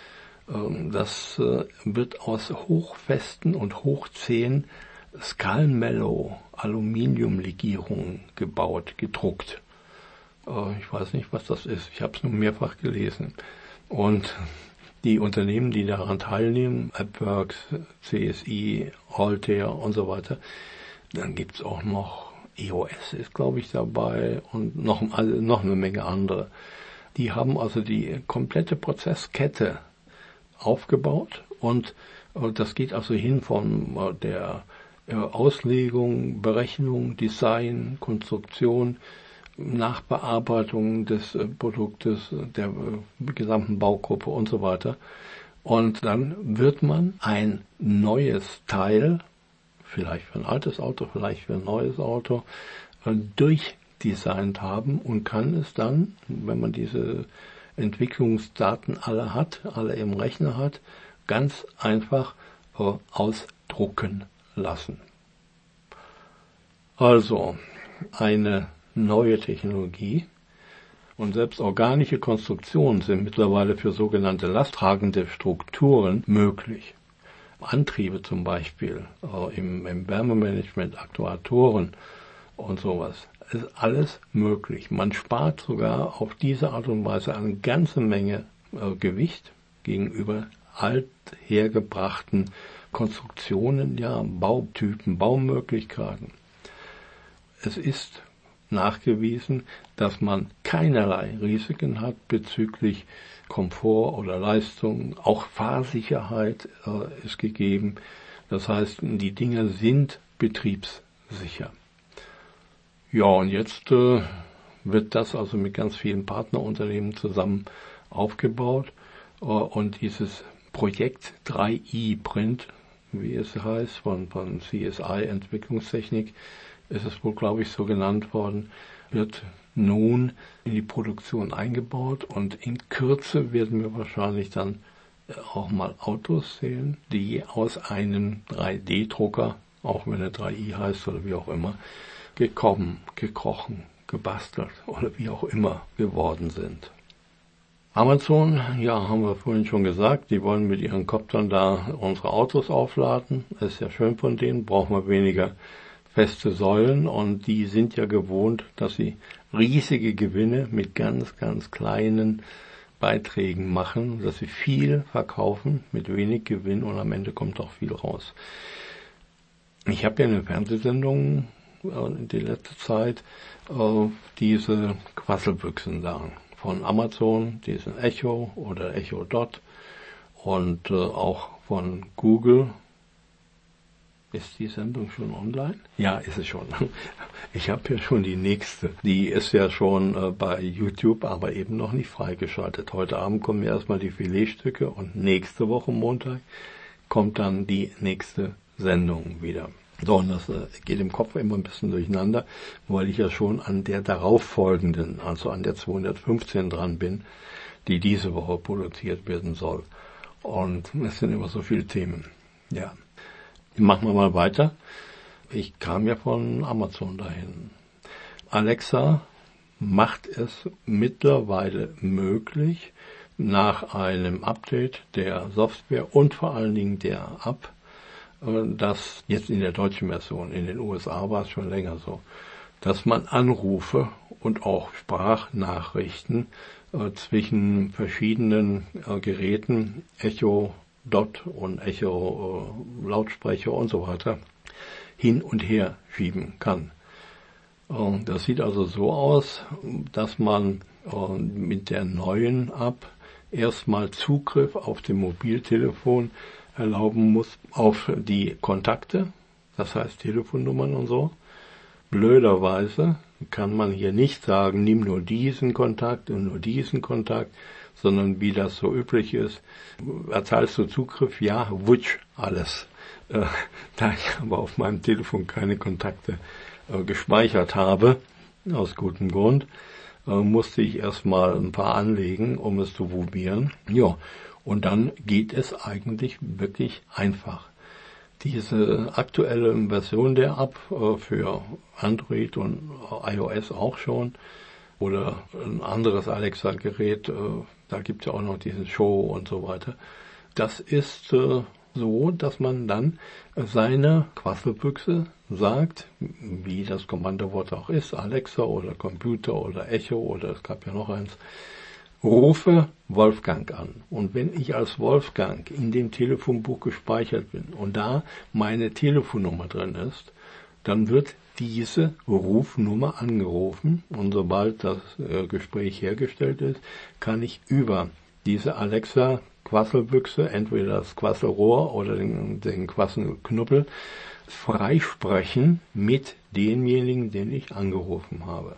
das wird aus hochfesten und hochzähen Skalmellow Aluminiumlegierungen gebaut, gedruckt. Ich weiß nicht, was das ist. Ich habe es nur mehrfach gelesen. Und die Unternehmen, die daran teilnehmen, AppWorks, CSI, Altair und so weiter, dann gibt's auch noch EOS ist, glaube ich, dabei und noch eine Menge andere. Die haben also die komplette Prozesskette aufgebaut und das geht also hin von der Auslegung, Berechnung, Design, Konstruktion, Nachbearbeitung des Produktes, der gesamten Baugruppe und so weiter. Und dann wird man ein neues Teil, vielleicht für ein altes Auto, vielleicht für ein neues Auto, durchdesignt haben und kann es dann, wenn man diese Entwicklungsdaten alle hat, alle im Rechner hat, ganz einfach ausdrucken lassen. Also eine neue Technologie und selbst organische Konstruktionen sind mittlerweile für sogenannte lasttragende Strukturen möglich. Antriebe zum Beispiel, im Wärmemanagement, Aktuatoren und sowas, ist alles möglich. Man spart sogar auf diese Art und Weise eine ganze Menge Gewicht gegenüber althergebrachten Konstruktionen, ja, Bautypen, Baumöglichkeiten. Es ist nachgewiesen, dass man keinerlei Risiken hat bezüglich Komfort oder Leistung. Auch Fahrsicherheit ist gegeben. Das heißt, die Dinger sind betriebssicher. Ja, und jetzt wird das also mit ganz vielen Partnerunternehmen zusammen aufgebaut. Und dieses Projekt 3i-Print, wie es heißt, von CSI Entwicklungstechnik, ist es wohl, glaube ich, so genannt worden, wird nun in die Produktion eingebaut und in Kürze werden wir wahrscheinlich dann auch mal Autos sehen, die aus einem 3D-Drucker, auch wenn er 3i heißt oder wie auch immer, gekommen, gekrochen, gebastelt oder wie auch immer geworden sind. Amazon, ja, haben wir vorhin schon gesagt, die wollen mit ihren Koptern da unsere Autos aufladen. Das ist ja schön von denen, brauchen wir weniger feste Säulen und die sind ja gewohnt, dass sie riesige Gewinne mit ganz, ganz kleinen Beiträgen machen, dass sie viel verkaufen mit wenig Gewinn und am Ende kommt auch viel raus. Ich habe ja eine Fernsehsendung in der letzten Zeit, diese Quasselbüchsen da von Amazon, diesen Echo oder Echo Dot und auch von Google. Ist die Sendung schon online? Ja, ist es schon. Ich habe ja schon die nächste. Die ist ja schon bei YouTube, aber eben noch nicht freigeschaltet. Heute Abend kommen erstmal die Filetstücke und nächste Woche Montag kommt dann die nächste Sendung wieder. So, und das geht im Kopf immer ein bisschen durcheinander, weil ich ja schon an der darauffolgenden, also an der 215 dran bin, die diese Woche produziert werden soll. Und es sind immer so viele Themen. Ja. Machen wir mal weiter. Ich kam ja von Amazon dahin. Alexa macht es mittlerweile möglich, nach einem Update der Software und vor allen Dingen der App, das jetzt in der deutschen Version, in den USA war es schon länger so, dass man Anrufe und auch Sprachnachrichten zwischen verschiedenen Geräten, Echo Dot und Echo Lautsprecher und so weiter hin und her schieben kann. Das sieht also so aus, dass man mit der neuen App erstmal Zugriff auf dem Mobiltelefon erlauben muss auf die Kontakte, das heißt Telefonnummern und so. Blöderweise kann man hier nicht sagen, nimm nur diesen Kontakt und nur diesen Kontakt, sondern wie das so üblich ist, erteilst du Zugriff, ja, wutsch, alles. Da ich aber auf meinem Telefon keine Kontakte gespeichert habe, aus gutem Grund, musste ich erstmal ein paar anlegen, um es zu probieren. Ja, und dann geht es eigentlich wirklich einfach. Diese aktuelle Version der App für Android und iOS auch schon, oder ein anderes Alexa-Gerät, da gibt es ja auch noch diesen Show und so weiter. Das ist so, dass man dann seine Quasselbüchse sagt, wie das Kommandowort auch ist, Alexa oder Computer oder Echo oder es gab ja noch eins, rufe Wolfgang an. Und wenn ich als Wolfgang in dem Telefonbuch gespeichert bin und da meine Telefonnummer drin ist, dann wird diese Rufnummer angerufen und sobald das Gespräch hergestellt ist, kann ich über diese Alexa Quasselbüchse, entweder das Quasselrohr oder den Quasselknubbel, freisprechen mit demjenigen, den ich angerufen habe.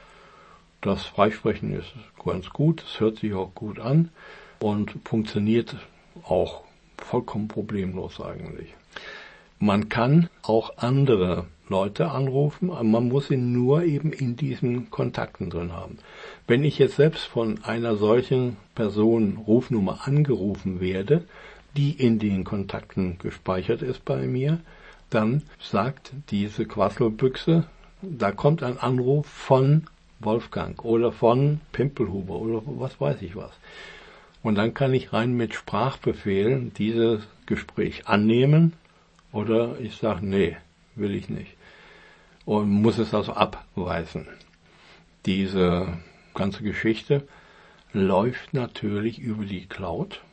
Das Freisprechen ist ganz gut, es hört sich auch gut an und funktioniert auch vollkommen problemlos eigentlich. Man kann auch andere Leute anrufen, aber man muss sie nur eben in diesen Kontakten drin haben. Wenn ich jetzt selbst von einer solchen Person Rufnummer angerufen werde, die in den Kontakten gespeichert ist bei mir, dann sagt diese Quasselbüchse, da kommt ein Anruf von Wolfgang oder von Pimpelhuber oder was weiß ich was. Und dann kann ich rein mit Sprachbefehlen dieses Gespräch annehmen oder ich sage, nee, will ich nicht. Und muss es also abweisen. Diese ganze Geschichte läuft natürlich über die Cloud,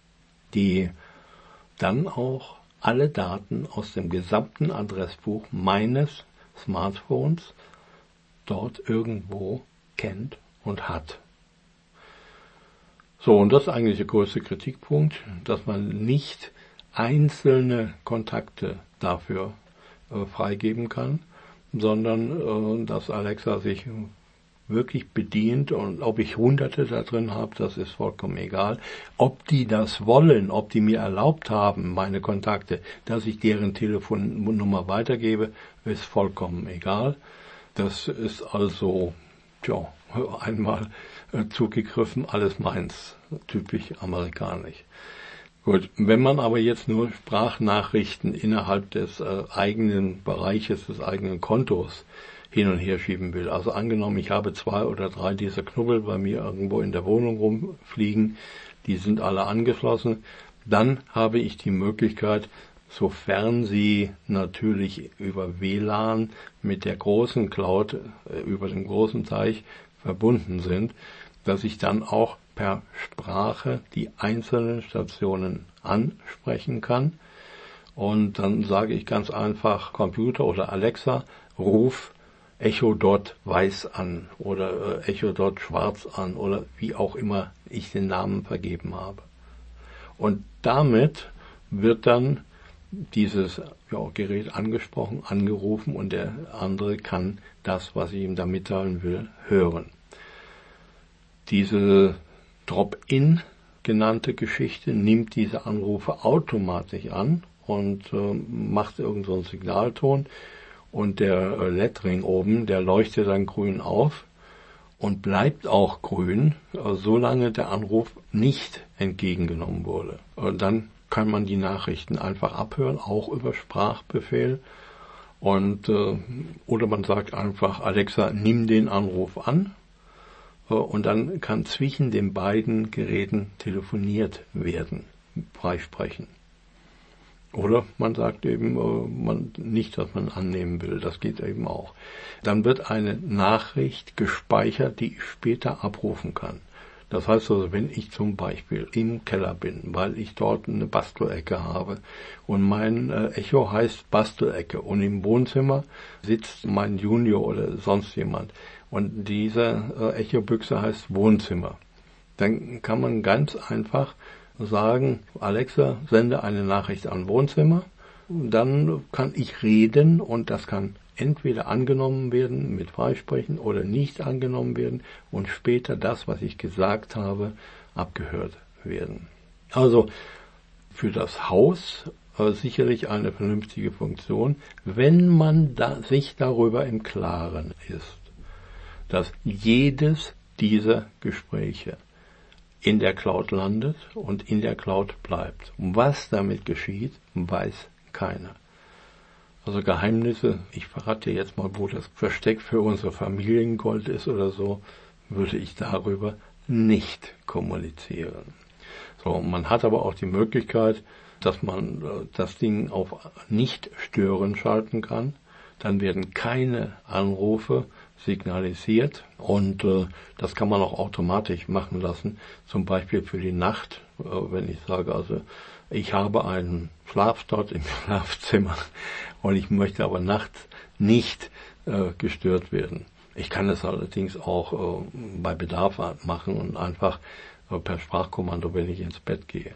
die dann auch alle Daten aus dem gesamten Adressbuch meines Smartphones dort irgendwo kennt und hat. So, und das ist eigentlich der größte Kritikpunkt, dass man nicht einzelne Kontakte dafür freigeben kann, sondern dass Alexa sich wirklich bedient und ob ich Hunderte da drin habe, das ist vollkommen egal. Ob die das wollen, ob die mir erlaubt haben, meine Kontakte, dass ich deren Telefonnummer weitergebe, ist vollkommen egal. Das ist also, einmal zugegriffen, alles meins, typisch amerikanisch. Gut, wenn man aber jetzt nur Sprachnachrichten innerhalb des eigenen Bereiches, des eigenen Kontos hin und her schieben will, also angenommen, ich habe 2 oder 3 dieser Knubbel bei mir irgendwo in der Wohnung rumfliegen, die sind alle angeschlossen, dann habe ich die Möglichkeit, sofern sie natürlich über WLAN mit der großen Cloud, über den großen Teich verbunden sind, dass ich dann auch per Sprache die einzelnen Stationen ansprechen kann Und dann sage ich ganz einfach, Computer oder Alexa, ruf Echo Dot Weiß an oder Echo Dot Schwarz an oder wie auch immer ich den Namen vergeben habe. Und damit wird dann dieses Gerät angesprochen, angerufen und der andere kann das, was ich ihm da mitteilen will, hören. Diese Drop-in genannte Geschichte nimmt diese Anrufe automatisch an und macht irgend so einen Signalton und der LED-Ring oben, der leuchtet dann grün auf und bleibt auch grün, solange der Anruf nicht entgegengenommen wurde. Und dann kann man die Nachrichten einfach abhören, auch über Sprachbefehl. Und oder man sagt einfach, Alexa, nimm den Anruf an. Und dann kann zwischen den beiden Geräten telefoniert werden, freisprechen. Oder man sagt eben nicht, dass man annehmen will, das geht eben auch. Dann wird eine Nachricht gespeichert, die ich später abrufen kann. Das heißt also, wenn ich zum Beispiel im Keller bin, weil ich dort eine Bastelecke habe und mein Echo heißt Bastelecke und im Wohnzimmer sitzt mein Junior oder sonst jemand und diese Echobüchse heißt Wohnzimmer, dann kann man ganz einfach sagen, Alexa, sende eine Nachricht an Wohnzimmer, dann kann ich reden und das kann entweder angenommen werden mit Freisprechen oder nicht angenommen werden und später das, was ich gesagt habe, abgehört werden. Also für das Haus sicherlich eine vernünftige Funktion, wenn man sich darüber im Klaren ist, dass jedes dieser Gespräche in der Cloud landet und in der Cloud bleibt. Und was damit geschieht, weiß keiner. Also Geheimnisse, ich verrate dir jetzt mal, wo das Versteck für unsere Familiengold ist oder so, würde ich darüber nicht kommunizieren. So, man hat aber auch die Möglichkeit, dass man das Ding auf Nicht-Stören schalten kann. Dann werden keine Anrufe signalisiert und das kann man auch automatisch machen lassen, zum Beispiel für die Nacht, wenn ich sage, also ich habe einen Schlafdort im Schlafzimmer und ich möchte aber nachts nicht gestört werden. Ich kann es allerdings auch bei Bedarf machen und einfach per Sprachkommando, wenn ich ins Bett gehe.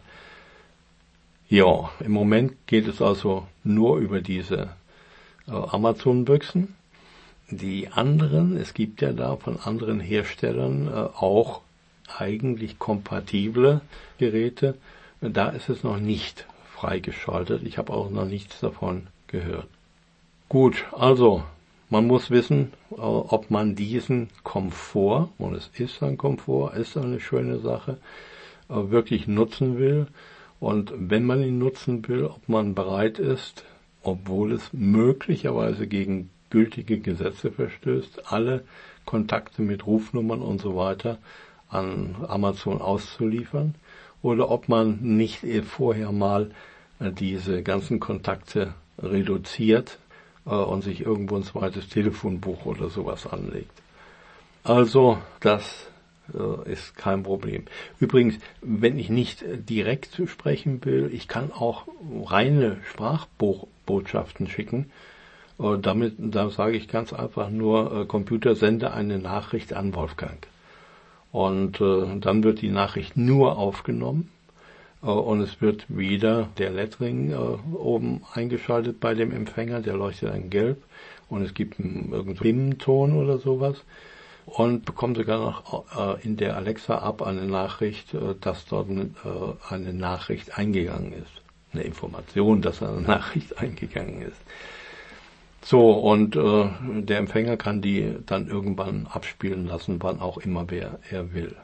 Ja, im Moment geht es also nur über diese Amazon-Büchsen. Die anderen, es gibt ja da von anderen Herstellern auch eigentlich kompatible Geräte. Da ist es noch nicht freigeschaltet. Ich habe auch noch nichts davon gehört. Gut, also man muss wissen, ob man diesen Komfort, und es ist ein Komfort, ist eine schöne Sache, wirklich nutzen will. Und wenn man ihn nutzen will, ob man bereit ist, obwohl es möglicherweise gegen gültige Gesetze verstößt, alle Kontakte mit Rufnummern und so weiter an Amazon auszuliefern, oder ob man nicht vorher mal diese ganzen Kontakte reduziert und sich irgendwo ein zweites Telefonbuch oder sowas anlegt. Also das ist kein Problem. Übrigens, wenn ich nicht direkt sprechen will, ich kann auch reine Sprachbotschaften schicken. Da sage ich ganz einfach nur, Computer, sende eine Nachricht an Wolfgang. Und dann wird die Nachricht nur aufgenommen und es wird wieder der LED-Ring oben eingeschaltet bei dem Empfänger, der leuchtet dann gelb und es gibt irgendeinen Stimmenton oder sowas und bekommt sogar noch in der Alexa ab eine Nachricht, dass dort eine Nachricht eingegangen ist. Eine Information, dass eine Nachricht eingegangen ist. So, und der Empfänger kann die dann irgendwann abspielen lassen, wann auch immer er will.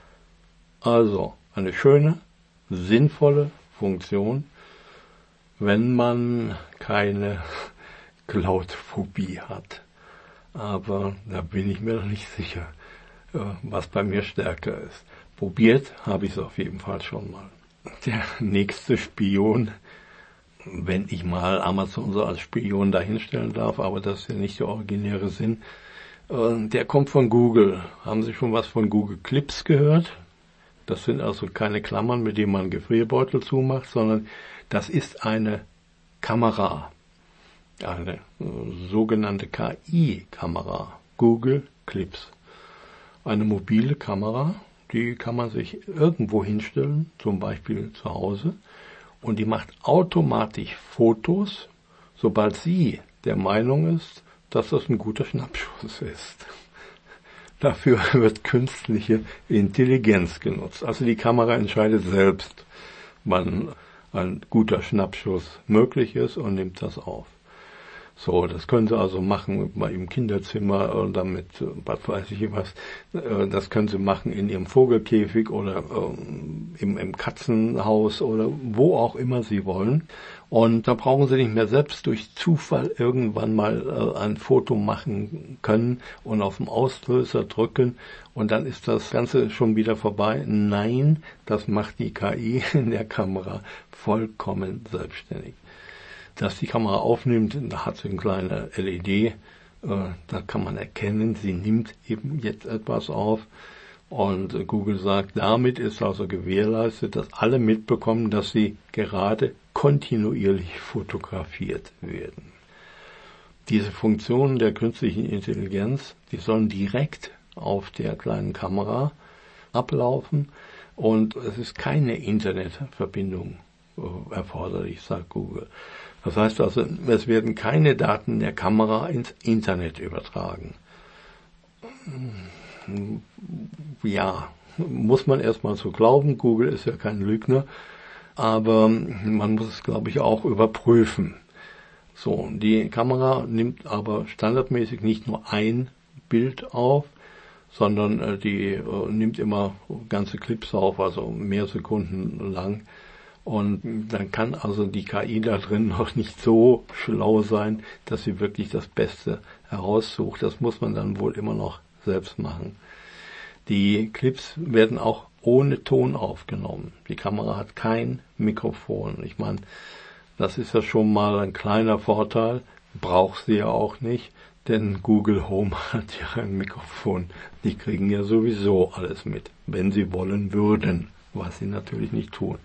Also, eine schöne, sinnvolle Funktion, wenn man keine Cloud-Phobie hat. Aber da bin ich mir noch nicht sicher, was bei mir stärker ist. Probiert habe ich es auf jeden Fall schon mal. Der nächste Spion, wenn ich mal Amazon so als Spion dahinstellen darf, aber das ist ja nicht der originäre Sinn, der kommt von Google. Haben Sie schon was von Google Clips gehört? Das sind also keine Klammern, mit denen man Gefrierbeutel zumacht, sondern das ist eine Kamera, eine sogenannte KI-Kamera, Google Clips. Eine mobile Kamera, die kann man sich irgendwo hinstellen, zum Beispiel zu Hause, und die macht automatisch Fotos, sobald sie der Meinung ist, dass das ein guter Schnappschuss ist. Dafür wird künstliche Intelligenz genutzt. Also die Kamera entscheidet selbst, wann ein guter Schnappschuss möglich ist und nimmt das auf. So, das können Sie also machen mal im Kinderzimmer oder mit, was weiß ich was, das können Sie machen in Ihrem Vogelkäfig oder im Katzenhaus oder wo auch immer Sie wollen. Und da brauchen Sie nicht mehr selbst durch Zufall irgendwann mal ein Foto machen können und auf den Auslöser drücken und dann ist das Ganze schon wieder vorbei. Nein, das macht die KI in der Kamera vollkommen selbstständig. Dass die Kamera aufnimmt, da hat sie eine kleine LED, da kann man erkennen, sie nimmt eben jetzt etwas auf und Google sagt, damit ist also gewährleistet, dass alle mitbekommen, dass sie gerade kontinuierlich fotografiert werden. Diese Funktionen der künstlichen Intelligenz, die sollen direkt auf der kleinen Kamera ablaufen und es ist keine Internetverbindung erforderlich, sagt Google. Das heißt also, es werden keine Daten der Kamera ins Internet übertragen. Ja, muss man erstmal so glauben. Google ist ja kein Lügner, aber man muss es, glaube ich, auch überprüfen. So, die Kamera nimmt aber standardmäßig nicht nur ein Bild auf, sondern die nimmt immer ganze Clips auf, also mehr Sekunden lang. Und dann kann also die KI da drin noch nicht so schlau sein, dass sie wirklich das Beste heraussucht. Das muss man dann wohl immer noch selbst machen. Die Clips werden auch ohne Ton aufgenommen. Die Kamera hat kein Mikrofon. Ich meine, das ist ja schon mal ein kleiner Vorteil. Braucht sie ja auch nicht, denn Google Home hat ja ein Mikrofon. Die kriegen ja sowieso alles mit, wenn sie wollen würden, was sie natürlich nicht tun.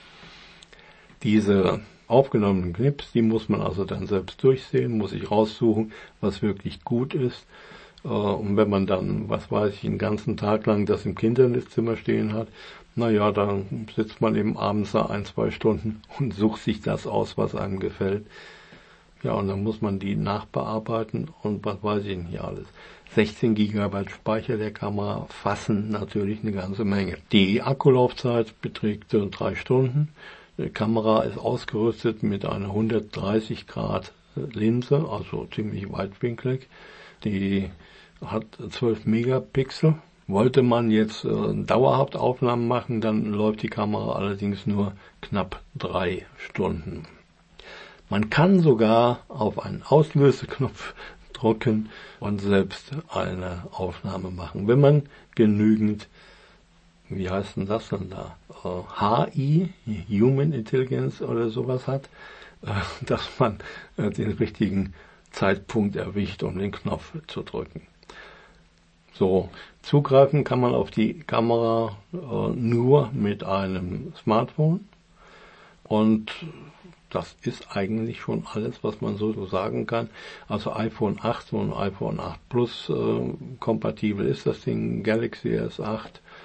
Diese aufgenommenen Clips, die muss man also dann selbst durchsehen, muss sich raussuchen, was wirklich gut ist. Und wenn man dann, was weiß ich, einen ganzen Tag lang das im Kinderzimmer stehen hat, naja, dann sitzt man eben abends da 1-2 Stunden und sucht sich das aus, was einem gefällt. Ja, und dann muss man die nachbearbeiten und was weiß ich nicht alles. 16 GB Speicher der Kamera fassen natürlich eine ganze Menge. Die Akkulaufzeit beträgt 3 Stunden. Die Kamera ist ausgerüstet mit einer 130 Grad Linse, also ziemlich weitwinklig. Die hat 12 Megapixel. Wollte man jetzt dauerhaft Aufnahmen machen, dann läuft die Kamera allerdings nur knapp 3 Stunden. Man kann sogar auf einen Auslöseknopf drücken und selbst eine Aufnahme machen, wenn man genügend, wie heißt denn das denn da, HI, Human Intelligence oder sowas hat, dass man den richtigen Zeitpunkt erwischt, um den Knopf zu drücken. So, zugreifen kann man auf die Kamera nur mit einem Smartphone und das ist eigentlich schon alles, was man so sagen kann. Also iPhone 8 und iPhone 8 Plus kompatibel ist das Ding, Galaxy S8,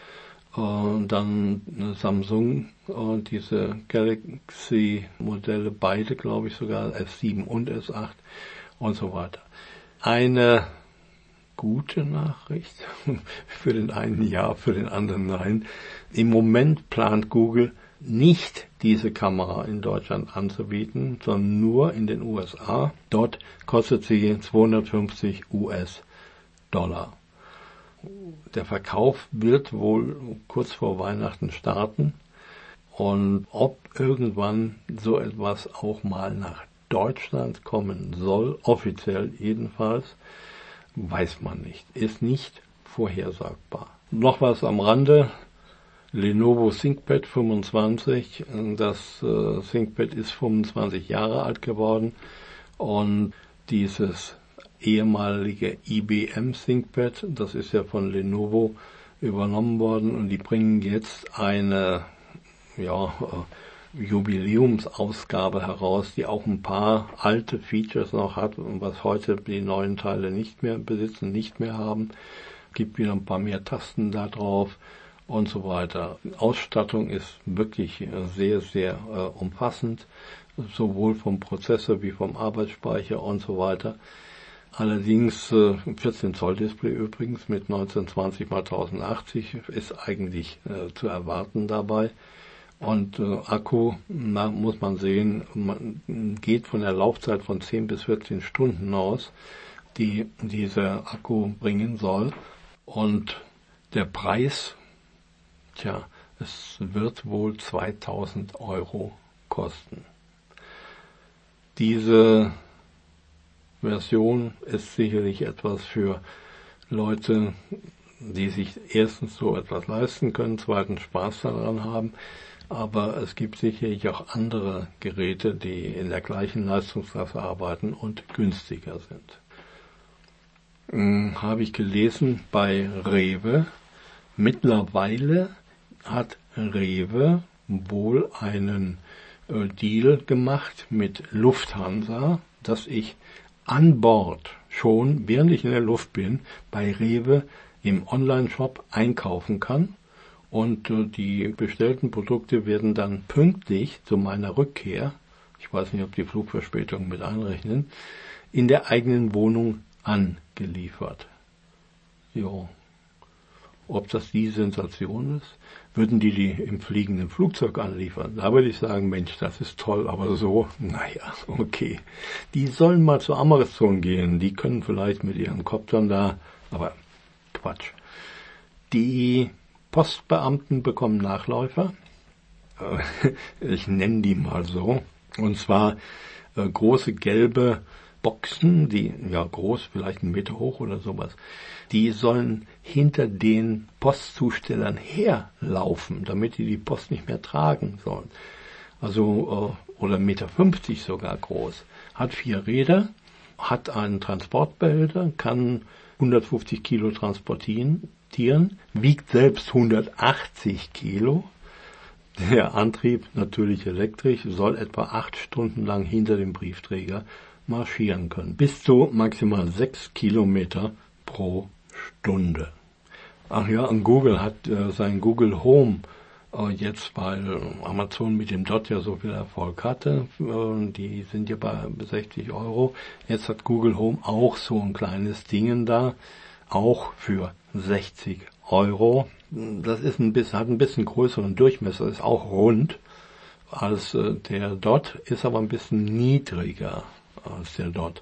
dann Samsung, diese Galaxy-Modelle, beide glaube ich sogar, S7 und S8 und so weiter. Eine gute Nachricht, für den einen ja, für den anderen nein. Im Moment plant Google nicht diese Kamera in Deutschland anzubieten, sondern nur in den USA. Dort kostet sie 250 US-Dollar. Der Verkauf wird wohl kurz vor Weihnachten starten. Und ob irgendwann so etwas auch mal nach Deutschland kommen soll, offiziell jedenfalls, weiß man nicht. Ist nicht vorhersagbar. Noch was am Rande. Lenovo ThinkPad 25. Das ThinkPad ist 25 Jahre alt geworden und dieses ehemalige IBM ThinkPad, das ist ja von Lenovo übernommen worden und die bringen jetzt eine Jubiläumsausgabe heraus, die auch ein paar alte Features noch hat, was heute die neuen Teile nicht mehr besitzen, nicht mehr haben. Gibt wieder ein paar mehr Tasten da drauf und so weiter. Die Ausstattung ist wirklich sehr, sehr umfassend, sowohl vom Prozessor wie vom Arbeitsspeicher und so weiter. Allerdings 14 Zoll Display übrigens mit 1920 x 1080 ist eigentlich zu erwarten dabei. Und Akku, muss man sehen, man geht von der Laufzeit von 10 bis 14 Stunden aus, die dieser Akku bringen soll. Und der Preis, es wird wohl 2000 Euro kosten. Diese Version ist sicherlich etwas für Leute, die sich erstens so etwas leisten können, zweitens Spaß daran haben. Aber es gibt sicherlich auch andere Geräte, die in der gleichen Leistungsklasse arbeiten und günstiger sind. Habe ich gelesen bei Rewe. Mittlerweile hat Rewe wohl einen Deal gemacht mit Lufthansa, dass ich an Bord schon, während ich in der Luft bin, bei Rewe im Online-Shop einkaufen kann. Und die bestellten Produkte werden dann pünktlich zu meiner Rückkehr, ich weiß nicht, ob die Flugverspätungen mit einrechnen, in der eigenen Wohnung angeliefert. Jo. Ob das die Sensation ist? Würden die im fliegenden Flugzeug anliefern? Da würde ich sagen, Mensch, das ist toll, aber so, naja, okay. Die sollen mal zu Amazon gehen, die können vielleicht mit ihren Koptern da, aber Quatsch. Die Postbeamten bekommen Nachläufer. Ich nenne die mal so. Und zwar große gelbe Boxen, die groß, vielleicht 1 Meter hoch oder sowas. Die sollen hinter den Postzustellern herlaufen, damit die Post nicht mehr tragen sollen. Also oder 1,50 Meter sogar groß. Hat 4 Räder, hat einen Transportbehälter, kann 150 Kilo transportieren, wiegt selbst 180 Kilo. Der Antrieb, natürlich elektrisch, soll etwa 8 Stunden lang hinter dem Briefträger marschieren können. Bis zu maximal 6 Kilometer pro Stunde. Ach ja, und Google hat sein Google Home jetzt, weil Amazon mit dem Dot ja so viel Erfolg hatte, die sind ja bei 60 Euro. Jetzt hat Google Home auch so ein kleines Ding da, auch für 60 Euro. Das ist hat ein bisschen größeren Durchmesser, ist auch rund als der Dot, ist aber ein bisschen niedriger als der Dot.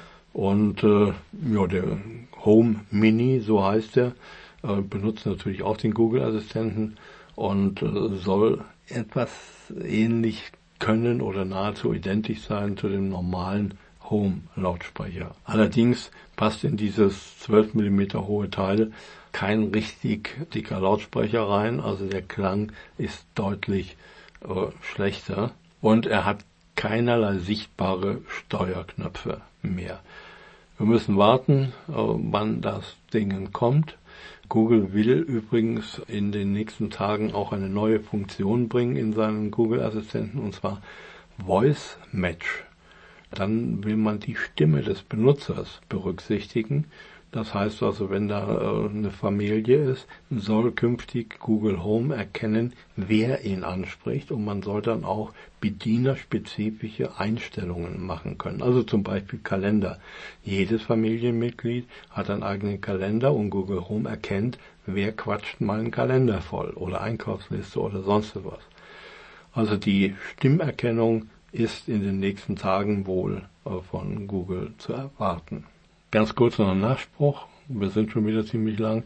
Und der Home Mini, so heißt der, benutzt natürlich auch den Google-Assistenten und soll etwas ähnlich können oder nahezu identisch sein zu dem normalen Home-Lautsprecher. Allerdings passt in dieses 12 mm hohe Teil kein richtig dicker Lautsprecher rein, also der Klang ist deutlich schlechter und er hat keinerlei sichtbare Steuerknöpfe mehr. Wir müssen warten, wann das Ding kommt. Google will übrigens in den nächsten Tagen auch eine neue Funktion bringen in seinen Google-Assistenten, und zwar Voice Match. Dann will man die Stimme des Benutzers berücksichtigen. Das heißt also, wenn da eine Familie ist, soll künftig Google Home erkennen, wer ihn anspricht, und man soll dann auch bedienerspezifische Einstellungen machen können. Also zum Beispiel Kalender. Jedes Familienmitglied hat einen eigenen Kalender und Google Home erkennt, wer quatscht meinen Kalender voll oder Einkaufsliste oder sonst was. Also die Stimmerkennung ist in den nächsten Tagen wohl von Google zu erwarten. Ganz kurz noch ein Nachspruch, wir sind schon wieder ziemlich lang.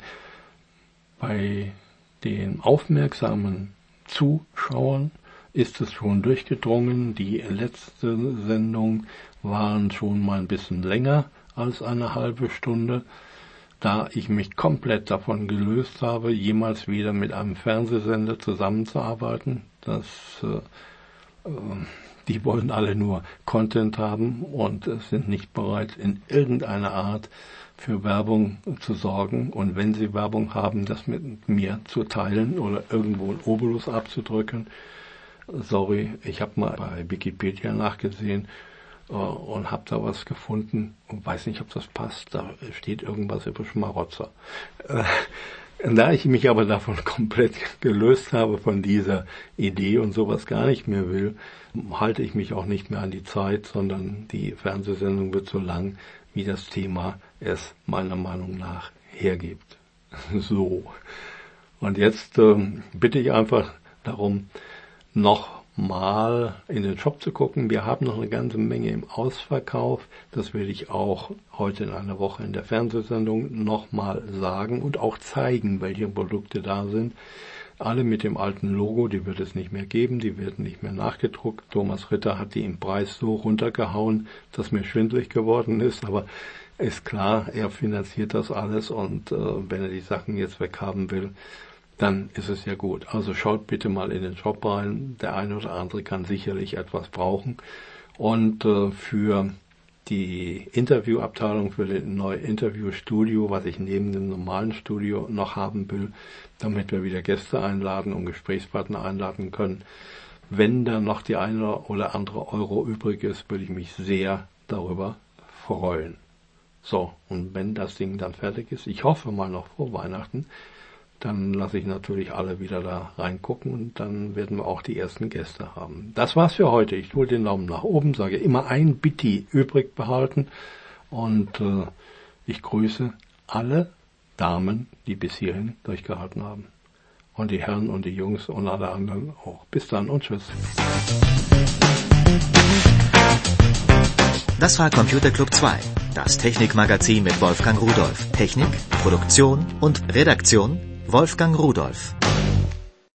Bei den aufmerksamen Zuschauern ist es schon durchgedrungen. Die letzte Sendung waren schon mal ein bisschen länger als eine halbe Stunde, da ich mich komplett davon gelöst habe, jemals wieder mit einem Fernsehsender zusammenzuarbeiten. Die wollen alle nur Content haben und sind nicht bereit, in irgendeiner Art für Werbung zu sorgen. Und wenn sie Werbung haben, das mit mir zu teilen oder irgendwo einen Obolus abzudrücken. sorry, ich habe mal bei Wikipedia nachgesehen und habe da was gefunden und weiß nicht, ob das passt. Da steht irgendwas über Schmarotzer. Da ich mich aber davon komplett gelöst habe, von dieser Idee und sowas gar nicht mehr will, halte ich mich auch nicht mehr an die Zeit, sondern die Fernsehsendung wird so lang, wie das Thema es meiner Meinung nach hergibt. So. Und jetzt bitte ich einfach darum, nochmal in den Shop zu gucken. Wir haben noch eine ganze Menge im Ausverkauf. Das werde ich auch heute in einer Woche in der Fernsehsendung nochmal sagen und auch zeigen, welche Produkte da sind. Alle mit dem alten Logo, die wird es nicht mehr geben, die werden nicht mehr nachgedruckt. Thomas Ritter hat die im Preis so runtergehauen, dass mir schwindelig geworden ist, aber ist klar, er finanziert das alles und wenn er die Sachen jetzt weghaben will, dann ist es ja gut. Also schaut bitte mal in den Shop rein, der eine oder andere kann sicherlich etwas brauchen und für die Interviewabteilung, für das neue Interviewstudio, was ich neben dem normalen Studio noch haben will, damit wir wieder Gäste einladen und Gesprächspartner einladen können. Wenn da noch die eine oder andere Euro übrig ist, würde ich mich sehr darüber freuen. So, und wenn das Ding dann fertig ist, ich hoffe mal noch vor Weihnachten, dann lasse ich natürlich alle wieder da reingucken und dann werden wir auch die ersten Gäste haben. Das war's für heute. Ich hole den Daumen nach oben, sage immer ein Bitti übrig behalten und ich grüße alle Damen, die bis hierhin durchgehalten haben. Und die Herren und die Jungs und alle anderen auch. Bis dann und tschüss. Das war Computer Club 2, das Technikmagazin mit Wolfgang Rudolph. Technik, Produktion und Redaktion Wolfgang Rudolph.